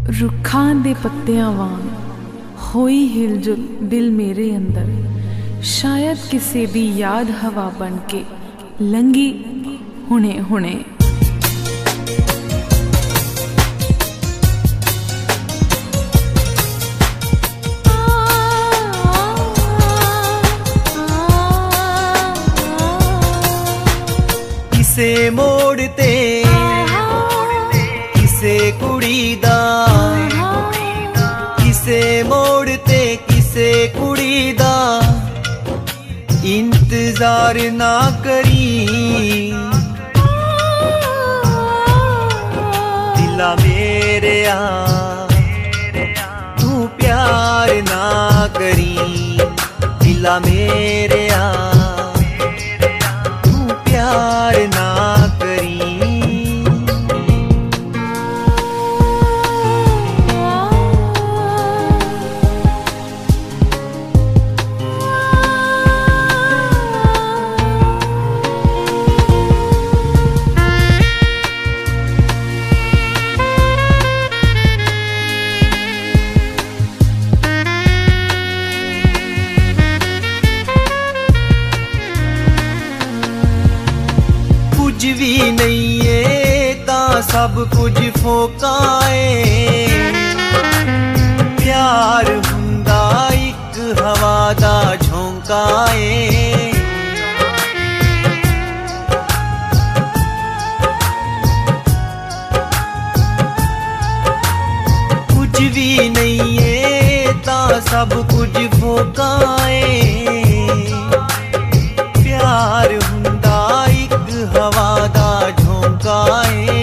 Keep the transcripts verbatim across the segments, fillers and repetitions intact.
रुखां दे पत्तियां वांग होई हिलजुल दिल मेरे अंदर, शायद किसी दी याद हवा बन के लंगी हुणे हुणे। किसे मोड़ ते किसे कुड़ी दा, किसे मोड़ ते किसे कुड़ी दा इंतजार ना करी। दिला मेरे आ तू प्यार ना करी, दिला मेरे आ तू प्यार ना करी। कुछ भी नहीं है ता सब कुछ फोकाए, प्यार हुंदा एक हवा दा झोंकाए। कुछ भी नहीं है ता सब कुछ फोकाए, प्यार हुंदा हवा दा झोंकाए।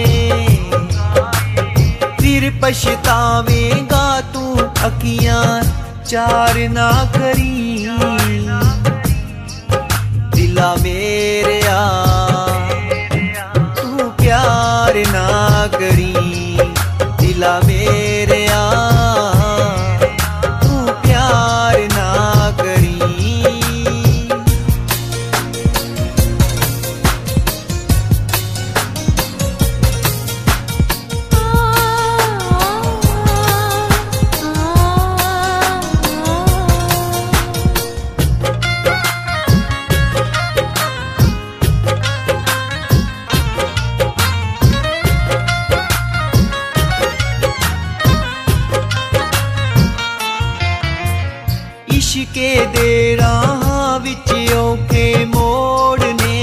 फिर पछतावेगा तू अखियां चार ना करी। दिला मेरे आ तू प्यार ना करी, दिला मेरे आ तू प्यार ना करी। इश्के दे राह विच औखे मोड़ ने,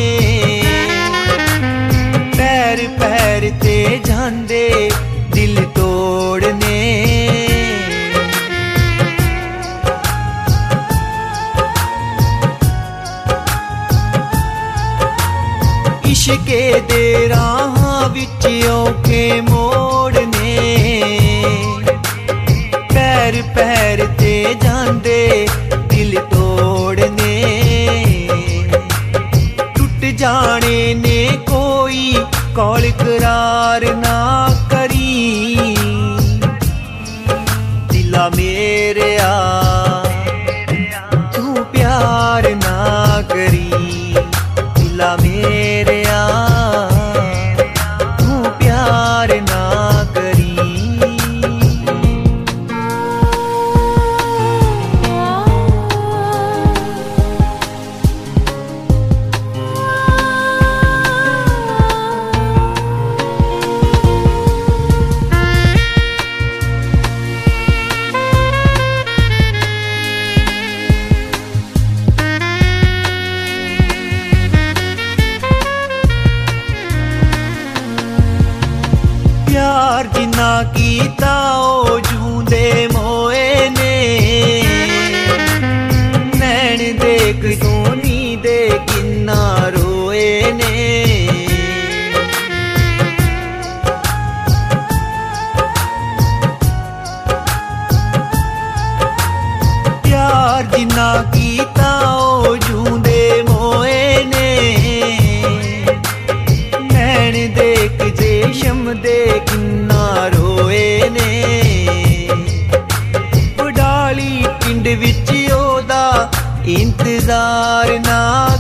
पैर पैर ते जांदे दिल तोड़ने। इश्के दे राह विच औखे मोड़ ने, पैर पैर ते जांदे दिल तोड़ने। टूट जाने ने कोई कौल करार ना करी। दिला मेरे आ तू प्यार ना करी, दिला मेरे आ तू प्यार ना करी। प्यार जिन्ना कीता ओ जूंदे मोए ने, नैन देख सोनी दे किन्ना रोए ने। प्यार जिन्ना कीता ओ जूंदे मोए ने, नैन देख जेशम दे किन्ना रोए ने। बडाली पिंड विच ओदा इंतजार ना